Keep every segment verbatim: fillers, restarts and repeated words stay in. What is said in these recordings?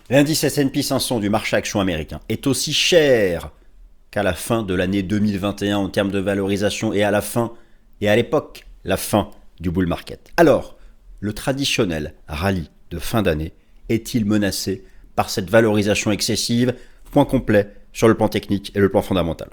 L'indice S and P cinq cents du marché action américain est aussi cher qu'à la fin de l'année deux mille vingt et un en termes de valorisation et à la fin, et à l'époque, la fin du bull market. Alors, le traditionnel rallye de fin d'année est-il menacé par cette valorisation excessive? Point complet sur le plan technique et le plan fondamental.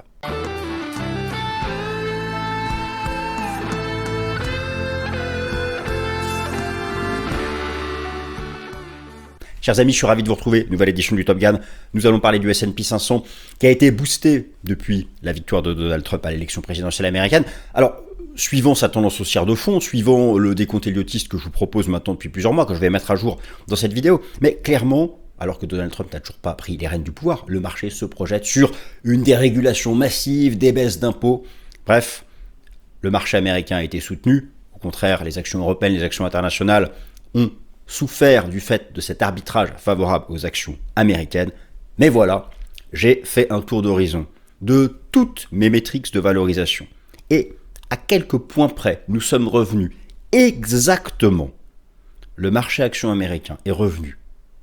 Chers amis, je suis ravi de vous retrouver, nouvelle édition du Top Gun. Nous allons parler du S and P cinq cents qui a été boosté depuis la victoire de Donald Trump à l'élection présidentielle américaine. Alors, suivant sa tendance haussière de fond, suivant le décompte héliotiste que je vous propose maintenant depuis plusieurs mois, que je vais mettre à jour dans cette vidéo, mais clairement, alors que Donald Trump n'a toujours pas pris les rênes du pouvoir, le marché se projette sur une dérégulation massive, des baisses d'impôts. Bref, le marché américain a été soutenu. Au contraire, les actions européennes, les actions internationales ont souffert du fait de cet arbitrage favorable aux actions américaines. Mais voilà, j'ai fait un tour d'horizon de toutes mes métriques de valorisation. Et à quelques points près, nous sommes revenus exactement. Le marché action américain est revenu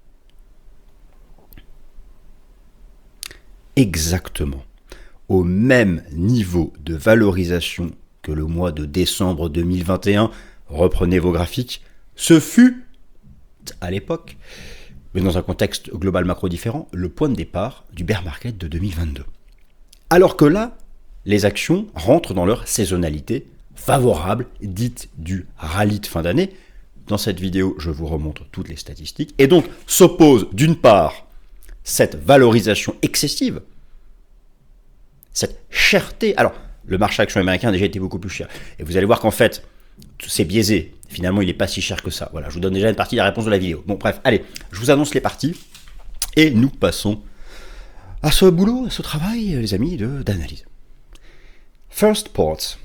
exactement au même niveau de valorisation que le mois de décembre deux mille vingt et un. Reprenez vos graphiques. Ce fut à l'époque, mais dans un contexte global macro différent, le point de départ du bear market de deux mille vingt-deux. Alors que là, les actions rentrent dans leur saisonnalité favorable, dite du rallye de fin d'année. Dans cette vidéo, je vous remontre toutes les statistiques. Et donc, s'oppose d'une part cette valorisation excessive, cette cherté. Alors, le marché action américain a déjà été beaucoup plus cher. Et vous allez voir qu'en fait, c'est biaisé. Finalement, il n'est pas si cher que ça. Voilà, je vous donne déjà une partie de la réponse de la vidéo. Bon, bref, allez, je vous annonce les parties. Et nous passons à ce boulot, à ce travail, les amis, de, d'analyse. First Ports.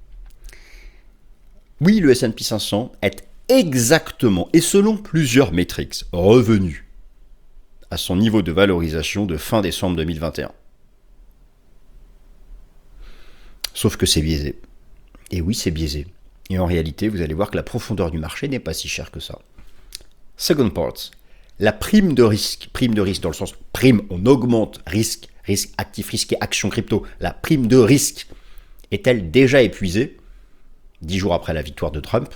Oui, le S and P cinq cents est exactement, et selon plusieurs métriques, revenu à son niveau de valorisation de fin décembre deux mille vingt et un. Sauf que c'est biaisé. Et oui, c'est biaisé. Et en réalité, vous allez voir que la profondeur du marché n'est pas si chère que ça. Second part, la prime de risque, prime de risque dans le sens prime, on augmente risque, risque actif, risqué, action crypto. La prime de risque est-elle déjà épuisée dix jours après la victoire de Trump?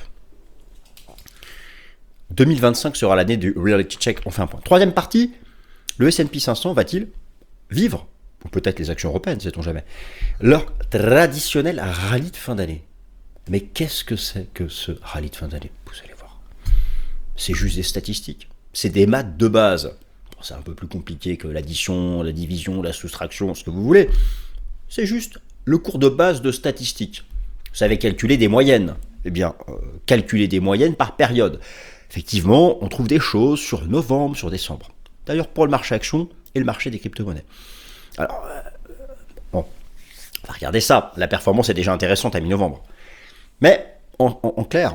deux mille vingt-cinq sera l'année du reality check, on fait un point. Troisième partie, le S and P cinq cents va-t-il vivre, ou peut-être les actions européennes, sait-on jamais, leur traditionnel rallye de fin d'année? Mais qu'est-ce que c'est que ce rallye de fin d'année? Vous allez voir. C'est juste des statistiques. C'est des maths de base. Bon, c'est un peu plus compliqué que l'addition, la division, la soustraction, ce que vous voulez. C'est juste le cours de base de statistiques. Vous savez calculer des moyennes. Eh bien, euh, calculer des moyennes par période. Effectivement, on trouve des choses sur novembre, sur décembre. D'ailleurs, pour le marché action et le marché des crypto-monnaies. Alors, euh, bon, on va regarder ça. La performance est déjà intéressante à mi-novembre. Mais, en, en, en clair,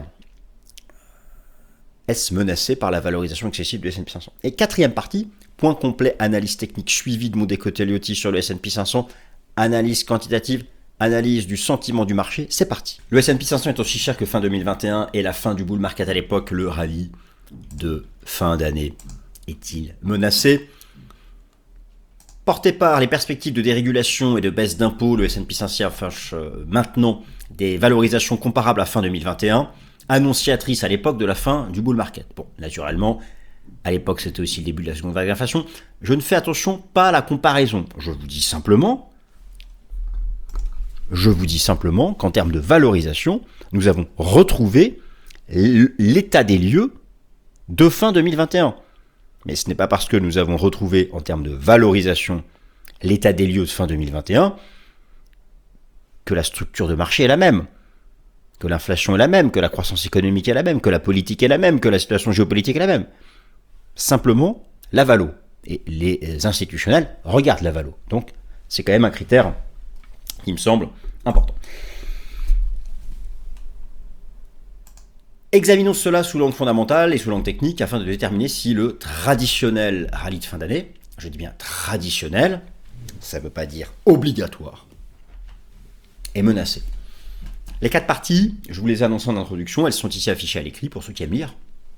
est-ce menacé par la valorisation excessive du S and P cinq cents? Et quatrième partie, point complet, analyse technique suivi de mon décote Elliott sur le S and P cinq cents, analyse quantitative, analyse du sentiment du marché, c'est parti. Le S and P cinq cents est aussi cher que fin deux mille vingt et un et la fin du bull market à l'époque, le rallye de fin d'année est-il menacé? Porté par les perspectives de dérégulation et de baisse d'impôts, le S and P cinq cents affiche euh, maintenant des valorisations comparables à fin deux mille vingt et un, annonciatrice à l'époque de la fin du bull market. Bon, naturellement, à l'époque c'était aussi le début de la seconde vague d'inflation. Je ne fais attention pas à la comparaison. Je vous dis simplement, je vous dis simplement qu'en termes de valorisation, nous avons retrouvé l'état des lieux de fin deux mille vingt et un. Mais ce n'est pas parce que nous avons retrouvé en termes de valorisation l'état des lieux de fin deux mille vingt et un que la structure de marché est la même, que l'inflation est la même, que la croissance économique est la même, que la politique est la même, que la situation géopolitique est la même. Simplement, la valo. Et les institutionnels regardent la valo. Donc, c'est quand même un critère qui me semble important. Examinons cela sous l'angle fondamental et sous l'angle technique afin de déterminer si le traditionnel rallye de fin d'année, je dis bien traditionnel, ça ne veut pas dire obligatoire, est menacé. Les quatre parties, je vous les ai annoncées en introduction, elles sont ici affichées à l'écrit pour ceux qui aiment lire.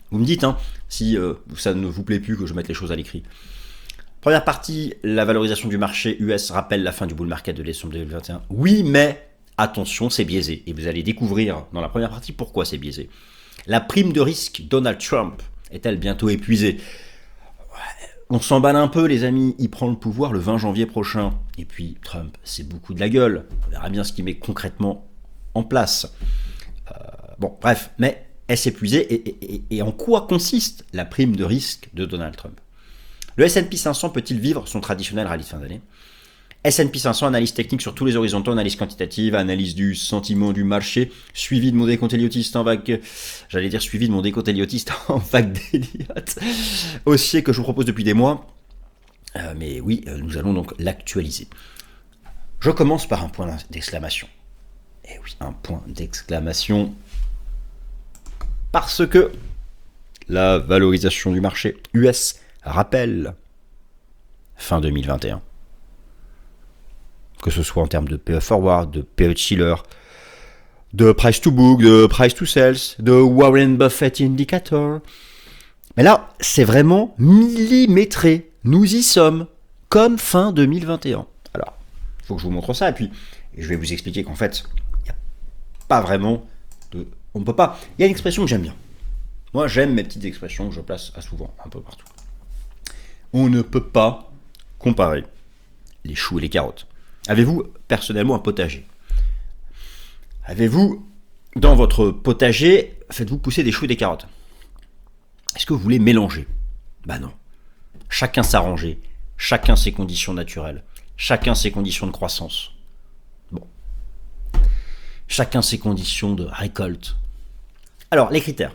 Vous me dites hein, si euh, ça ne vous plaît plus que je mette les choses à l'écrit. Première partie, la valorisation du marché U S rappelle la fin du bull market de décembre deux mille vingt et un. Oui, mais attention, c'est biaisé. Et vous allez découvrir dans la première partie pourquoi c'est biaisé. La prime de risque Donald Trump est-elle bientôt épuisée? On s'emballe un peu, les amis. Il prend le pouvoir le vingt janvier prochain. Et puis, Trump, c'est beaucoup de la gueule. On verra bien ce qu'il met concrètement en place. Euh, bon, bref, mais est-ce épuisé et, et, et en quoi consiste la prime de risque de Donald Trump? Le S and P cinq cents peut-il vivre son traditionnel rallye de fin d'année? S and P cinq cents, analyse technique sur tous les horizontaux, analyse quantitative, analyse du sentiment du marché, suivi de mon décompte Elliotiste en vague, j'allais dire suivi de mon décompte Elliotiste en vague d'Elliott, haussier que je vous propose depuis des mois. Euh, mais oui, nous allons donc l'actualiser. Je commence par un point d'exclamation. Et oui, un point d'exclamation. Parce que la valorisation du marché U S rappelle fin deux mille vingt et un. Que ce soit en termes de P E forward, de P E chiller, de price to book, de price to sales, de Warren Buffett indicator. Mais là, c'est vraiment millimétré. Nous y sommes, comme fin deux mille vingt et un. Alors, il faut que je vous montre ça, et puis je vais vous expliquer qu'en fait, il n'y a pas vraiment de... On ne peut pas... Il y a une expression que j'aime bien. Moi, j'aime mes petites expressions que je place à souvent, un peu partout. On ne peut pas comparer les choux et les carottes. Avez-vous personnellement un potager? Avez-vous, dans votre potager, faites-vous pousser des choux et des carottes? Est-ce que vous voulez mélanger? Ben non. Chacun s'arranger, chacun ses conditions naturelles, chacun ses conditions de croissance. Bon. Chacun ses conditions de récolte. Alors, les critères.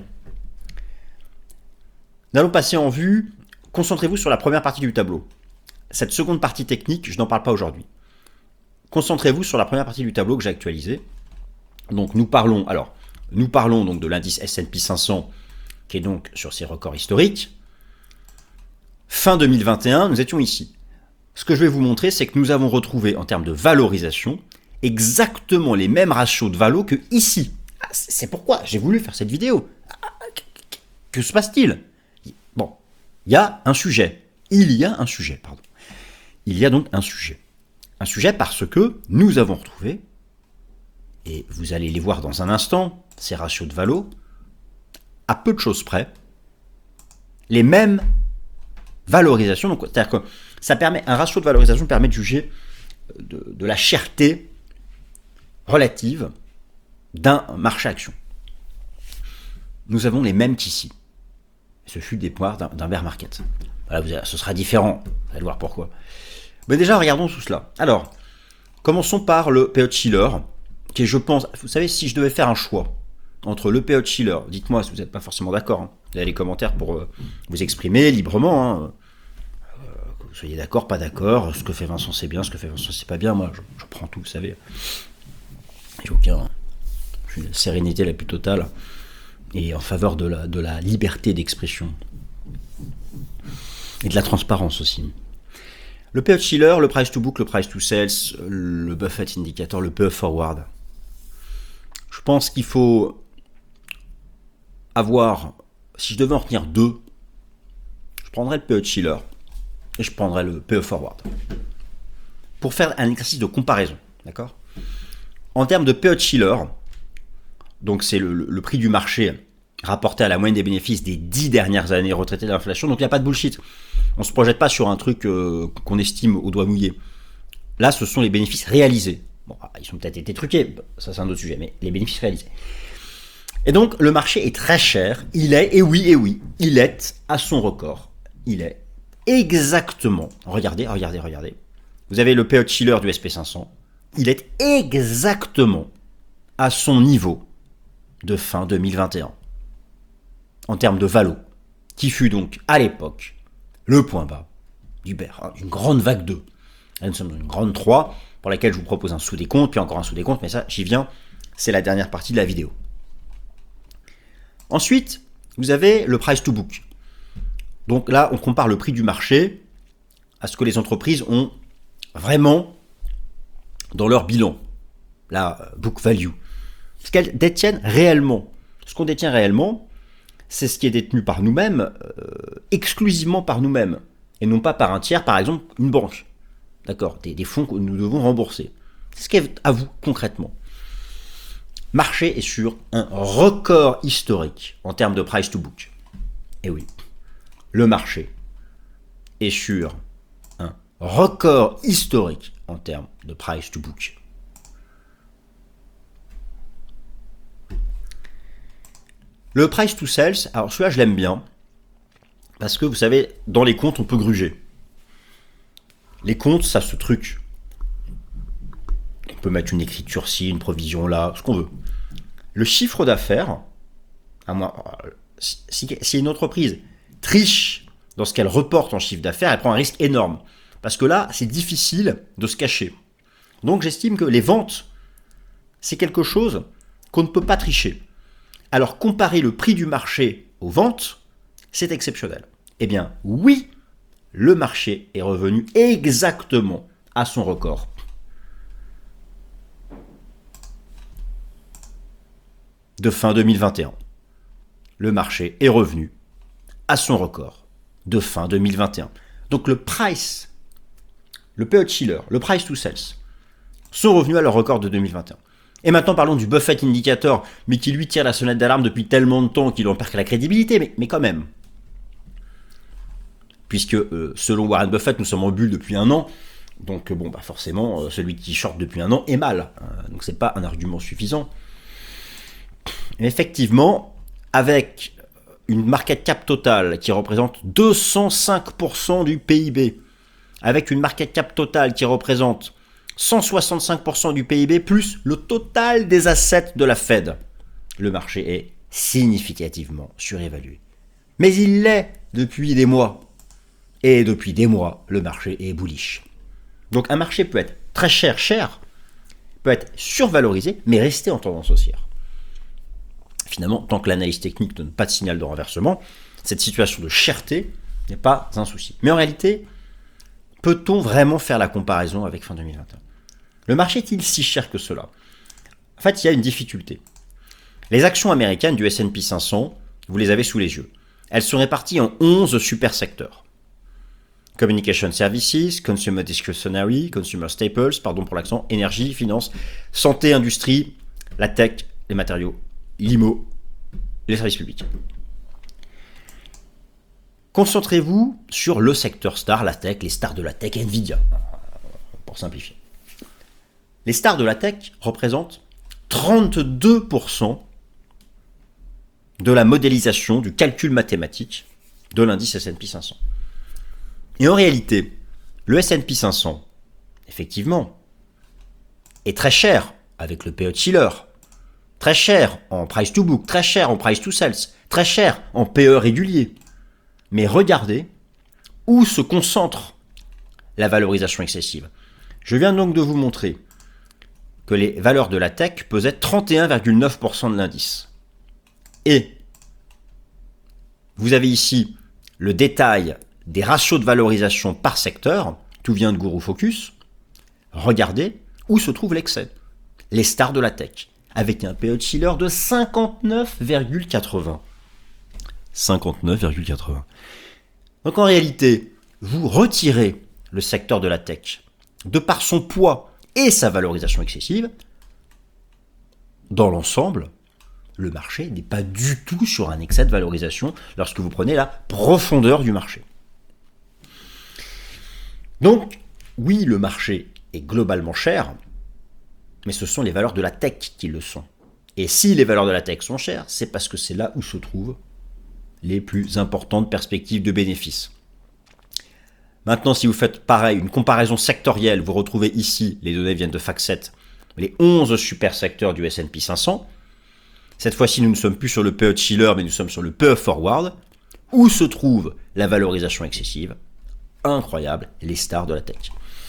Nous allons passer en vue. Concentrez-vous sur la première partie du tableau. Cette seconde partie technique, je n'en parle pas aujourd'hui. Concentrez-vous sur la première partie du tableau que j'ai actualisé. Donc nous parlons, alors, nous parlons donc de l'indice S and P cinq cents qui est donc sur ses records historiques. Fin deux mille vingt et un, nous étions ici. Ce que je vais vous montrer, c'est que nous avons retrouvé en termes de valorisation exactement les mêmes ratios de valo que ici. C'est pourquoi j'ai voulu faire cette vidéo. Que se passe-t-il? Bon, il y a un sujet. Il y a un sujet, pardon. Il y a donc un sujet. Un sujet parce que nous avons retrouvé, et vous allez les voir dans un instant, ces ratios de valo, à peu de choses près, les mêmes valorisations. Donc, c'est-à-dire que ça permet, un ratio de valorisation permet de juger de, de la cherté relative d'un marché action. Nous avons les mêmes qu'ici. Ce fut des poires d'un, d'un bear market. Voilà, vous allez, ce sera différent, vous allez voir pourquoi. Mais déjà, regardons tout cela. Alors, commençons par le P E chiller, qui est, je pense, vous savez, si je devais faire un choix entre le P E chiller, dites-moi si vous n'êtes pas forcément d'accord, hein. Vous avez les commentaires pour euh, vous exprimer librement, hein. euh, que vous soyez d'accord, pas d'accord, ce que fait Vincent c'est bien, ce que fait Vincent c'est pas bien, moi je, je prends tout, vous savez. J'ai aucun, j'ai une sérénité la plus totale, et en faveur de la, de la liberté d'expression, et de la transparence aussi. Le P E chiller, le price to book, le price to sales, le Buffett indicator, le P E forward. Je pense qu'il faut avoir, si je devais en retenir deux, je prendrais le P E chiller et je prendrais le P E forward. Pour faire un exercice de comparaison, d'accord? En termes de P E chiller, donc c'est le, le, le prix du marché rapporté à la moyenne des bénéfices des dix dernières années retraitées de l'inflation, donc il n'y a pas de bullshit. On ne se projette pas sur un truc euh, qu'on estime au doigt mouillé. Là, ce sont les bénéfices réalisés. Bon, ils ont peut-être été truqués, ça c'est un autre sujet, mais les bénéfices réalisés. Et donc, le marché est très cher. Il est, et oui, et oui, il est à son record. Il est exactement, regardez, regardez, regardez. Vous avez le P E chiller du S and P cinq cents. Il est exactement à son niveau de fin deux mille vingt et un. En termes de valo, qui fut donc, à l'époque, le point bas du bear, hein, une grande vague deux. Là, nous sommes dans une grande trois, pour laquelle je vous propose un sous-décompte, puis encore un sous-décompte, mais ça, j'y viens, c'est la dernière partie de la vidéo. Ensuite, vous avez le price to book. Donc là, on compare le prix du marché à ce que les entreprises ont vraiment dans leur bilan, la book value. Ce qu'elles détiennent réellement. Ce qu'on détient réellement, c'est ce qui est détenu par nous-mêmes, euh, exclusivement par nous-mêmes, et non pas par un tiers, par exemple une banque. D'accord, des, des fonds que nous devons rembourser. C'est ce qui est à vous concrètement. Marché est sur un record historique en termes de price to book. Et oui, le marché est sur un record historique en termes de price to book. Le price to sales, alors celui-là je l'aime bien, parce que vous savez, dans les comptes on peut gruger. Les comptes, ça se truc. On peut mettre une écriture ci, une provision là, ce qu'on veut. Le chiffre d'affaires, à moi, si, si une entreprise triche dans ce qu'elle reporte en chiffre d'affaires, elle prend un risque énorme. Parce que là, c'est difficile de se cacher. Donc j'estime que les ventes, c'est quelque chose qu'on ne peut pas tricher. Alors comparer le prix du marché aux ventes, c'est exceptionnel. Eh bien oui, le marché est revenu exactement à son record. De fin deux mille vingt et un. Le marché est revenu à son record de fin deux mille vingt et un. Donc le price, le P E Schiller, le price to sales, sont revenus à leur record de deux mille vingt et un. Et maintenant parlons du Buffett Indicator, mais qui lui tire la sonnette d'alarme depuis tellement de temps qu'il en perd la crédibilité, mais, mais quand même. Puisque euh, selon Warren Buffett, nous sommes en bulle depuis un an, donc bon, bah forcément, euh, celui qui short depuis un an est mal. Euh, donc c'est pas un argument suffisant. Et effectivement, avec une market cap totale qui représente deux cent cinq pour cent du P I B, avec une market cap totale qui représente cent soixante-cinq pour cent du P I B, plus le total des assets de la Fed, le marché est significativement surévalué. Mais il l'est depuis des mois. Et depuis des mois, le marché est bullish. Donc un marché peut être très cher, cher, peut être survalorisé, mais rester en tendance haussière. Finalement, tant que l'analyse technique ne donne pas de signal de renversement, cette situation de cherté n'est pas un souci. Mais en réalité, peut-on vraiment faire la comparaison avec fin deux mille vingt et un ? Le marché est-il si cher que cela ? En fait, il y a une difficulté. Les actions américaines du S and P cinq cents, vous les avez sous les yeux. Elles sont réparties en onze super secteurs. Communication Services, Consumer Discretionary, Consumer Staples, pardon pour l'accent, énergie, finance, santé, industrie, la tech, les matériaux, l'I M O, les services publics. Concentrez-vous sur le secteur star, la tech, les stars de la tech, Nvidia, pour simplifier. Les stars de la tech représentent trente-deux pour cent de la modélisation, du calcul mathématique de l'indice S and P cinq cents. Et en réalité, le S and P cinq cents, effectivement, est très cher avec le P E Schiller, très cher en price to book, très cher en price to sales, très cher en P E régulier. Mais regardez où se concentre la valorisation excessive. Je viens donc de vous montrer que les valeurs de la tech pesaient trente et un virgule neuf pour cent de l'indice. Et vous avez ici le détail des ratios de valorisation par secteur, tout vient de Guru Focus. Regardez où se trouve l'excès. Les stars de la tech, avec un P E Schiller de cinquante-neuf virgule quatre-vingts. cinquante-neuf virgule quatre-vingts. Donc en réalité, vous retirez le secteur de la tech de par son poids et sa valorisation excessive. Dans l'ensemble, le marché n'est pas du tout sur un excès de valorisation lorsque vous prenez la profondeur du marché. Donc, oui, le marché est globalement cher, mais ce sont les valeurs de la tech qui le sont. Et si les valeurs de la tech sont chères, c'est parce que c'est là où se trouvent les plus importantes perspectives de bénéfices. Maintenant, si vous faites pareil, une comparaison sectorielle, vous retrouvez ici, les données viennent de FactSet, les onze super secteurs du S and P cinq cents. Cette fois-ci, nous ne sommes plus sur le P E Schiller, mais nous sommes sur le P E Forward, où se trouve la valorisation excessive. Incroyable, les stars de la tech.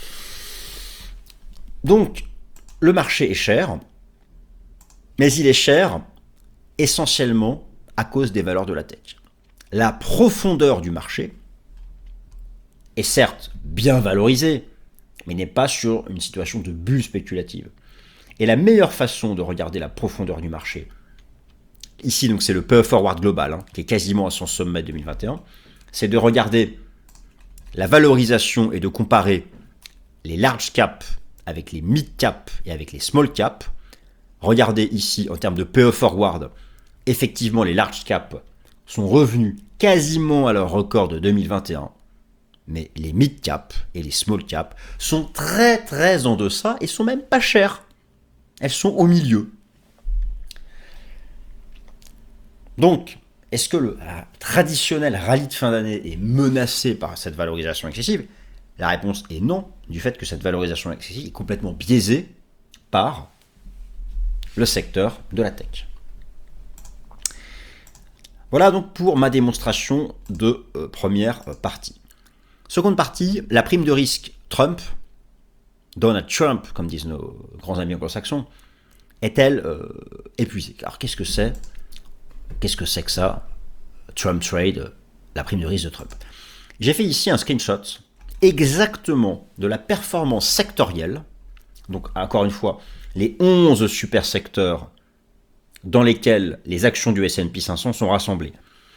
Donc, le marché est cher, mais il est cher essentiellement à cause des valeurs de la tech. La profondeur du marché est certes bien valorisée, mais n'est pas sur une situation de bulle spéculative. Et la meilleure façon de regarder la profondeur du marché, ici donc c'est le P E Forward Global, hein, qui est quasiment à son sommet deux mille vingt et un, c'est de regarder la valorisation et de comparer les large cap avec les mid cap et avec les small cap. Regardez ici en termes de P E Forward, effectivement les large cap sont revenus quasiment à leur record de deux mille vingt et un, mais les mid cap et les small cap sont très très en deçà et sont même pas chères. Elles sont au milieu. Donc, est-ce que le euh, traditionnel rallye de fin d'année est menacé par cette valorisation excessive? La réponse est non, du fait que cette valorisation excessive est complètement biaisée par le secteur de la tech. Voilà donc pour ma démonstration de euh, première euh, partie. Seconde partie, la prime de risque Trump, Donald Trump, comme disent nos grands amis anglo-saxons, est-elle euh, épuisée? Alors qu'est-ce que c'est Qu'est-ce que c'est que ça, Trump Trade, la prime de risque de Trump? J'ai fait ici un screenshot exactement de la performance sectorielle. Donc, encore une fois, les onze super secteurs dans lesquels les actions du S and P cinq cents sont rassemblées.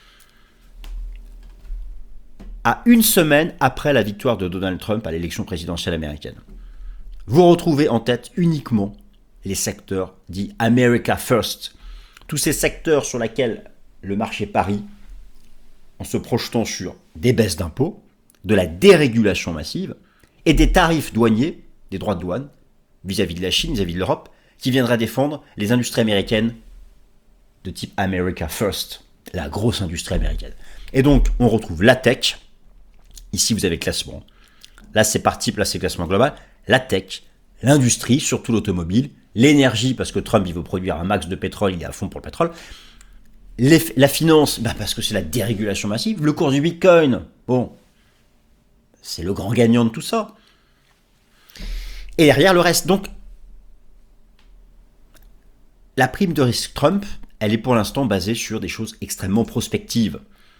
À une semaine après la victoire de Donald Trump à l'élection présidentielle américaine. Vous retrouvez en tête uniquement les secteurs dits America First. Tous ces secteurs sur lesquels le marché parie en se projetant sur des baisses d'impôts, de la dérégulation massive et des tarifs douaniers, des droits de douane, vis-à-vis de la Chine, vis-à-vis de l'Europe, qui viendraient défendre les industries américaines de type America First, la grosse industrie américaine. Et donc, on retrouve la tech. Ici, vous avez classement. Là, c'est parti, là, c'est classement global. La tech, l'industrie, surtout l'automobile, l'énergie, parce que Trump, il veut produire un max de pétrole, il est à fond pour le pétrole. Les, la finance, bah parce que c'est la dérégulation massive. Le cours du Bitcoin, bon, c'est le grand gagnant de tout ça. Et derrière, le reste. Donc, la prime de risque Trump, elle est pour l'instant basée sur des choses extrêmement prospectives.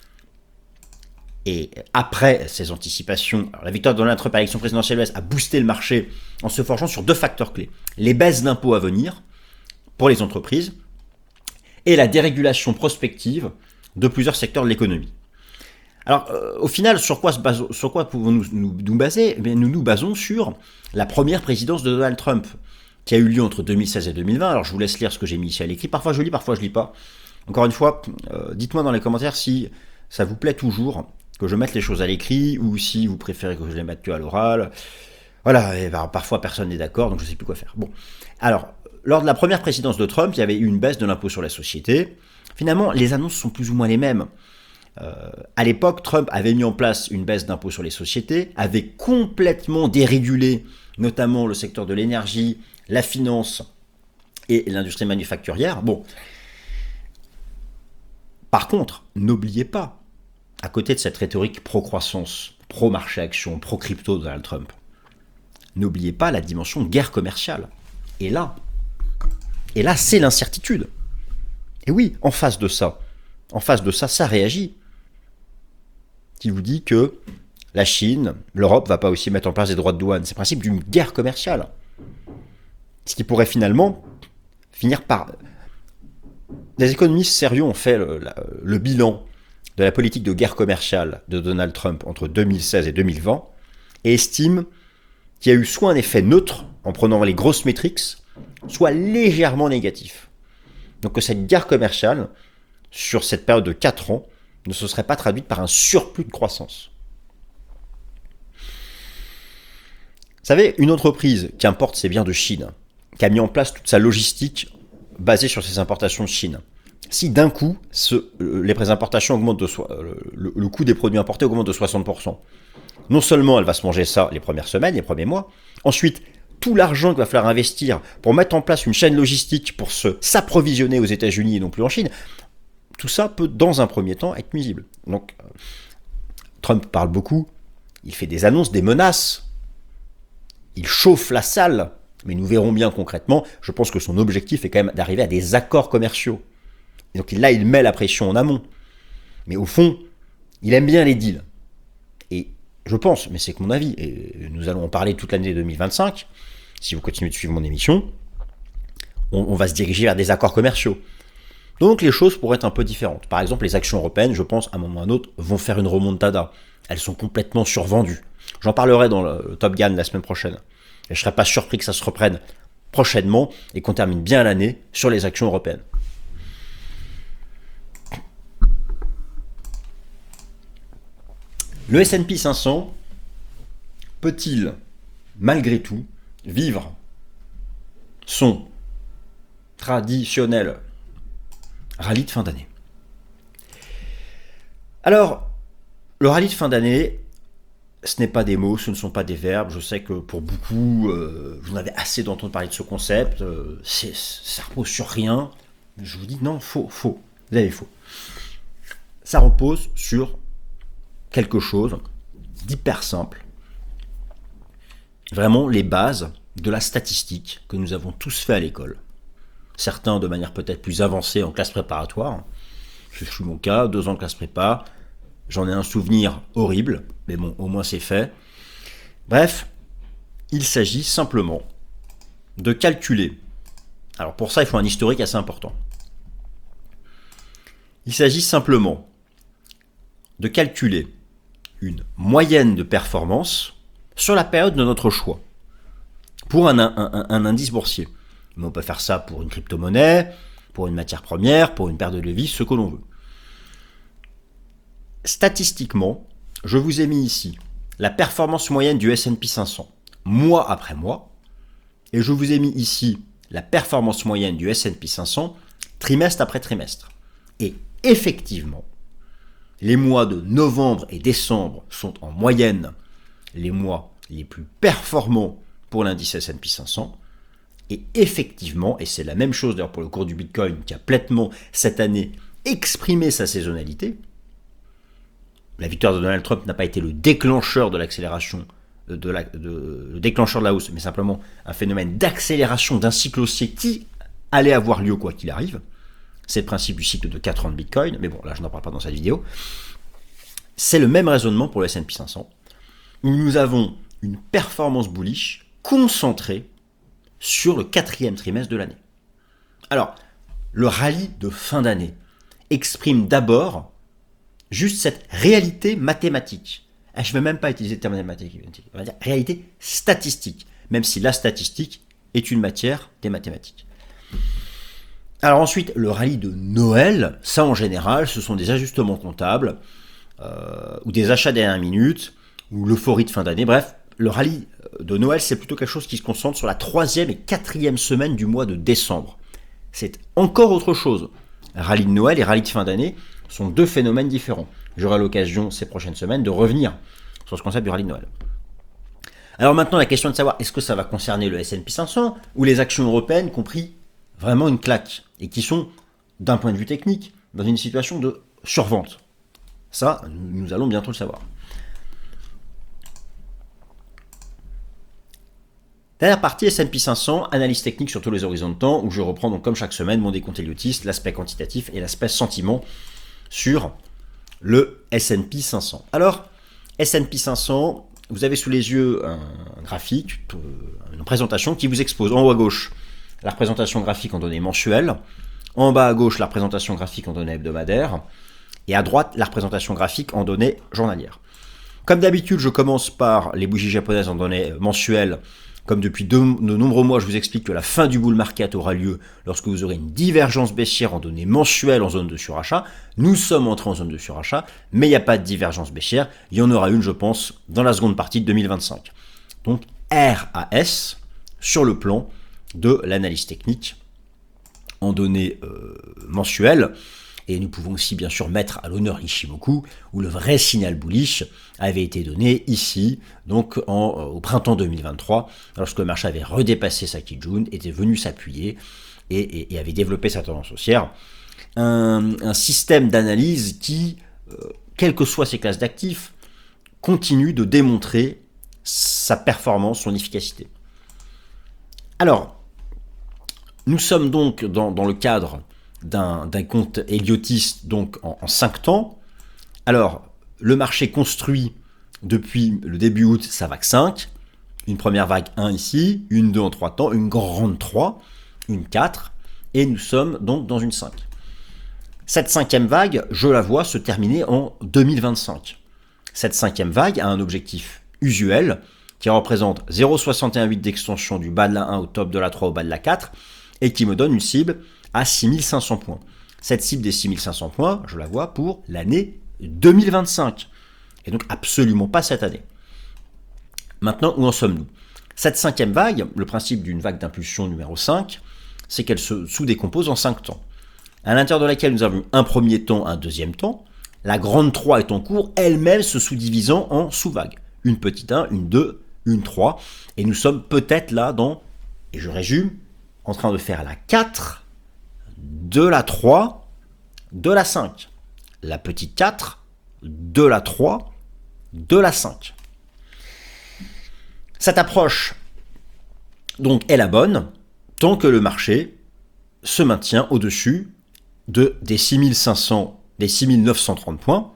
Et après ces anticipations, alors la victoire de Donald Trump à l'élection présidentielle U S a boosté le marché en se forgeant sur deux facteurs clés. Les baisses d'impôts à venir pour les entreprises et la dérégulation prospective de plusieurs secteurs de l'économie. Alors, euh, au final, sur quoi, se base, sur quoi pouvons-nous nous, nous baser? Eh bien, nous nous basons sur la première présidence de Donald Trump, qui a eu lieu entre deux mille seize et deux mille vingt. Alors, je vous laisse lire ce que j'ai mis ici à l'écrit. Parfois, je lis, parfois, je lis pas. Encore une fois, euh, dites-moi dans les commentaires si ça vous plaît toujours que je mette les choses à l'écrit, ou si vous préférez que je les mette que à l'oral. Voilà, et ben, parfois personne n'est d'accord, donc je ne sais plus quoi faire. Bon, alors, lors de la première présidence de Trump, il y avait eu une baisse de l'impôt sur la société. Finalement, les annonces sont plus ou moins les mêmes. Euh, à l'époque, Trump avait mis en place une baisse d'impôt sur les sociétés, avait complètement dérégulé, notamment le secteur de l'énergie, la finance et l'industrie manufacturière. Bon. Par contre, n'oubliez pas, à côté de cette rhétorique pro-croissance, pro-marché-action, pro-crypto de Donald Trump, n'oubliez pas la dimension guerre commerciale. Et là, et là, c'est l'incertitude. Et oui, en face de ça, en face de ça, ça réagit. Qui vous dit que la Chine, l'Europe, va pas aussi mettre en place des droits de douane. C'est le principe d'une guerre commerciale. Ce qui pourrait finalement finir par... Des économistes sérieux ont fait le, le, le bilan de la politique de guerre commerciale de Donald Trump entre deux mille seize et deux mille vingt et estiment qu'il y a eu soit un effet neutre en prenant les grosses métriques, soit légèrement négatif. Donc que cette guerre commerciale, sur cette période de quatre ans, ne se serait pas traduite par un surplus de croissance. Vous savez, une entreprise qui importe ses biens de Chine, qui a mis en place toute sa logistique basée sur ses importations de Chine, si d'un coup, ce, les importations augmentent de so- le, le coût des produits importés augmente de soixante pour cent, non seulement elle va se manger ça les premières semaines, les premiers mois, ensuite, tout l'argent qu'il va falloir investir pour mettre en place une chaîne logistique pour se, s'approvisionner aux États-Unis et non plus en Chine, tout ça peut, dans un premier temps, être nuisible. Donc, Trump parle beaucoup, il fait des annonces, des menaces, il chauffe la salle, mais nous verrons bien concrètement, je pense que son objectif est quand même d'arriver à des accords commerciaux. Et donc là, il met la pression en amont. Mais au fond, il aime bien les deals. Et je pense, mais c'est que mon avis, et nous allons en parler toute l'année deux mille vingt-cinq, si vous continuez de suivre mon émission, on, on va se diriger vers des accords commerciaux. Donc les choses pourraient être un peu différentes. Par exemple, les actions européennes, je pense, à un moment ou à un autre, vont faire une remontada. Elles sont complètement survendues. J'en parlerai dans le Top Gun la semaine prochaine. Et je ne serais pas surpris que ça se reprenne prochainement et qu'on termine bien l'année sur les actions européennes. Le S and P cinq cents peut-il, malgré tout, vivre son traditionnel rallye de fin d'année? Alors, le rallye de fin d'année, ce n'est pas des mots, ce ne sont pas des verbes. Je sais que pour beaucoup, euh, vous en avez assez d'entendre parler de ce concept. Euh, c'est, ça repose sur rien. Je vous dis non, faux, faux. Vous avez faux. Ça repose sur quelque chose d'hyper simple. Vraiment les bases de la statistique que nous avons tous fait à l'école. Certains de manière peut-être plus avancée en classe préparatoire. Je suis mon cas, deux ans de classe prépa. J'en ai un souvenir horrible, mais bon, au moins c'est fait. Bref, il s'agit simplement de calculer. Alors pour ça, il faut un historique assez important. Il s'agit simplement de calculer une moyenne de performance sur la période de notre choix pour un, un, un, un indice boursier. Mais on peut faire ça pour une crypto-monnaie, pour une matière première, pour une paire de devises, ce que l'on veut. Statistiquement, je vous ai mis ici la performance moyenne du S and P cinq cents, mois après mois, et je vous ai mis ici la performance moyenne du S and P cinq cents, trimestre après trimestre. Et effectivement, les mois de novembre et décembre sont en moyenne les mois les plus performants pour l'indice S and P cinq cents. Et effectivement, et c'est la même chose d'ailleurs pour le cours du Bitcoin qui a pleinement cette année exprimé sa saisonnalité, la victoire de Donald Trump n'a pas été le déclencheur de l'accélération, de la, de, le déclencheur de la hausse, mais simplement un phénomène d'accélération d'un cycle haussier qui allait avoir lieu quoi qu'il arrive. C'est le principe du cycle de quatre ans de Bitcoin, mais bon, là je n'en parle pas dans cette vidéo. C'est le même raisonnement pour le S and P cinq cents, où nous avons une performance bullish concentrée sur le quatrième trimestre de l'année. Alors, le rallye de fin d'année exprime d'abord juste cette réalité mathématique. Je ne vais même pas utiliser le terme mathématique, on va dire réalité statistique, même si la statistique est une matière des mathématiques. Alors ensuite, le rallye de Noël, ça en général, ce sont des ajustements comptables, euh, ou des achats dernière minute, ou l'euphorie de fin d'année, bref, le rallye de Noël, c'est plutôt quelque chose qui se concentre sur la troisième et quatrième semaine du mois de décembre. C'est encore autre chose. Rallye de Noël et rallye de fin d'année sont deux phénomènes différents. J'aurai l'occasion ces prochaines semaines de revenir sur ce concept du rallye de Noël. Alors maintenant, la question est de savoir, est-ce que ça va concerner le S and P cinq cents ou les actions européennes qui ont pris vraiment une claque et qui sont, d'un point de vue technique, dans une situation de survente. Ça, nous allons bientôt le savoir. Dernière partie, S and P cinq cents, analyse technique sur tous les horizons de temps, où je reprends donc comme chaque semaine mon décompte Eliotiste, l'aspect quantitatif et l'aspect sentiment sur le S and P cinq cents. Alors, S and P cinq cents, vous avez sous les yeux un graphique, une présentation qui vous expose en haut à gauche la représentation graphique en données mensuelles, en bas à gauche la représentation graphique en données hebdomadaires, et à droite la représentation graphique en données journalières. Comme d'habitude, je commence par les bougies japonaises en données mensuelles. Comme depuis de, de nombreux mois, je vous explique que la fin du bull market aura lieu lorsque vous aurez une divergence baissière en données mensuelles en zone de surachat. Nous sommes entrés en zone de surachat, mais il n'y a pas de divergence baissière. Il y en aura une, je pense, dans la seconde partie de deux mille vingt-cinq. Donc R A S sur le plan de l'analyse technique en données euh, mensuelles. Et nous pouvons aussi bien sûr mettre à l'honneur l'Ishimoku, où le vrai signal bullish avait été donné ici, donc en, euh, au printemps deux mille vingt-trois, lorsque le marché avait redépassé sa Kijun, était venu s'appuyer et, et, et avait développé sa tendance haussière. Un, un système d'analyse qui, euh, quelles que soient ses classes d'actifs, continue de démontrer sa performance, son efficacité. Alors, nous sommes donc dans, dans le cadre d'un, d'un compte Eliotiste donc en, en cinq temps. Alors, le marché construit depuis le début août sa vague cinq, une première vague un ici, une deux en trois temps, une grande trois, une quatre, et nous sommes donc dans une cinq. Cette cinquième vague, je la vois se terminer en deux mille vingt-cinq. Cette cinquième vague a un objectif usuel qui représente zéro virgule soixante et un huit d'extension du bas de la un au top de la trois au bas de la quatre et qui me donne une cible à six mille cinq cents points. Cette cible des six mille cinq cents points, je la vois pour l'année deux mille vingt-cinq. Et donc absolument pas cette année. Maintenant, où en sommes-nous? Cette cinquième vague, le principe d'une vague d'impulsion numéro cinq, c'est qu'elle se sous-décompose en cinq temps, à l'intérieur de laquelle nous avons un premier temps, un deuxième temps. La grande trois est en cours, elle-même se sous-divisant en sous-vagues. Une petite un, une deux, une trois. Et nous sommes peut-être là dans, et je résume, en train de faire la quatre, de la trois, de la cinq. La petite quatre, de la trois, de la cinq. Cette approche, donc, est la bonne, tant que le marché se maintient au-dessus de, des six mille cinq cents, des six mille neuf cent trente points,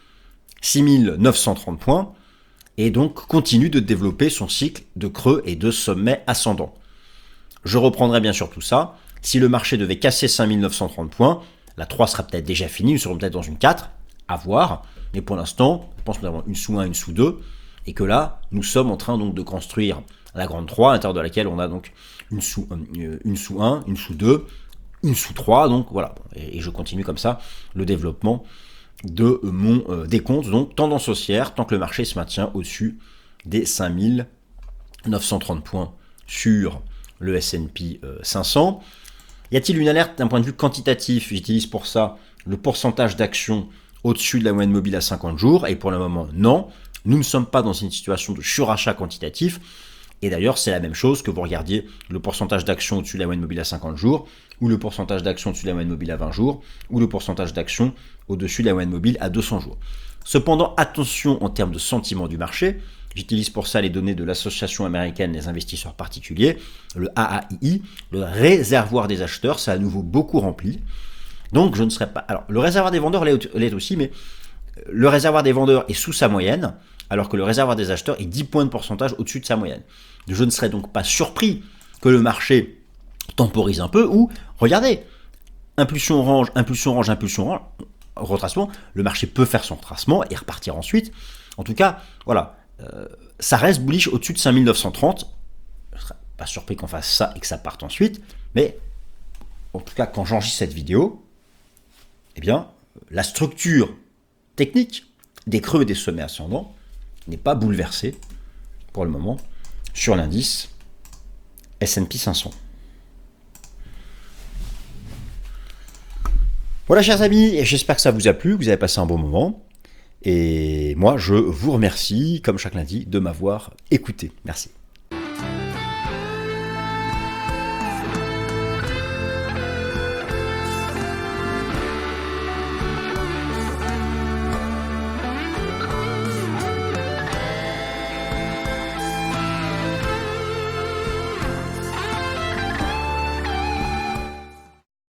six mille neuf cent trente points, et donc continue de développer son cycle de creux et de sommet ascendant. Je reprendrai bien sûr tout ça. Si le marché devait casser cinq mille neuf cent trente points, la trois sera peut-être déjà finie, nous serons peut-être dans une quatre, à voir, mais pour l'instant, je pense que nous avons une sous un, une sous deux, et que là, nous sommes en train donc de construire la grande trois, à l'intérieur de laquelle on a donc une sous, une sous un, une sous deux, une sous trois, donc voilà, et, et je continue comme ça le développement de mon euh, décompte, donc tendance haussière, tant que le marché se maintient au-dessus des cinq mille neuf cent trente points sur le S and P euh, cinq cents. Y a-t-il une alerte d'un point de vue quantitatif? J'utilise pour ça le pourcentage d'actions au-dessus de la moyenne mobile à cinquante jours, et pour le moment, non. Nous ne sommes pas dans une situation de surachat quantitatif, et d'ailleurs, c'est la même chose que vous regardiez le pourcentage d'actions au-dessus de la moyenne mobile à cinquante jours, ou le pourcentage d'actions au-dessus de la moyenne mobile à vingt jours, ou le pourcentage d'actions au-dessus de la moyenne mobile à deux cents jours. Cependant, attention en termes de sentiment du marché. J'utilise pour ça les données de l'Association américaine des investisseurs particuliers, le A A I I, le réservoir des acheteurs, c'est à nouveau beaucoup rempli. Donc je ne serai pas... Alors, le réservoir des vendeurs l'est aussi, mais le réservoir des vendeurs est sous sa moyenne, alors que le réservoir des acheteurs est dix points de pourcentage au-dessus de sa moyenne. Je ne serais donc pas surpris que le marché temporise un peu, ou, regardez, impulsion orange, impulsion orange, impulsion orange, retracement, le marché peut faire son retracement et repartir ensuite. En tout cas, voilà, euh, ça reste bullish au-dessus de cinq mille neuf cent trente. Je ne serais pas surpris qu'on fasse ça et que ça parte ensuite, mais en tout cas, quand j'enregistre cette vidéo, eh bien, la structure technique des creux et des sommets ascendants n'est pas bouleversée pour le moment sur l'indice S and P cinq cents. Voilà, chers amis, et j'espère que ça vous a plu, que vous avez passé un bon moment. Et moi, je vous remercie, comme chaque lundi, de m'avoir écouté. Merci.